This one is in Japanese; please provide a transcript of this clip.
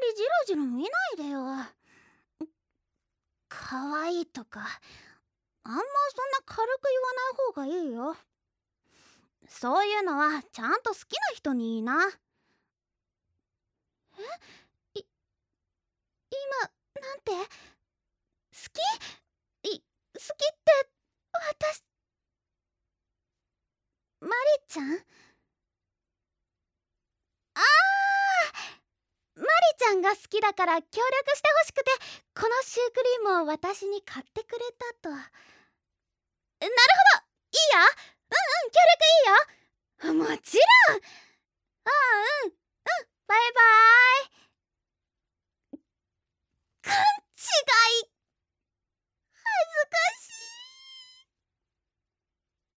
りジロジロ見ないでよ。かわいいとかあんまそんな軽く言わない方がいいよ。そういうのはちゃんと好きな人にいいな。い今なんて？好き？好きって私マリちゃん？あマリちゃんが好きだから協力してほしくてこのシュークリームを私に買ってくれたと。なるほど、いいよ。協力いいよ。もちろん。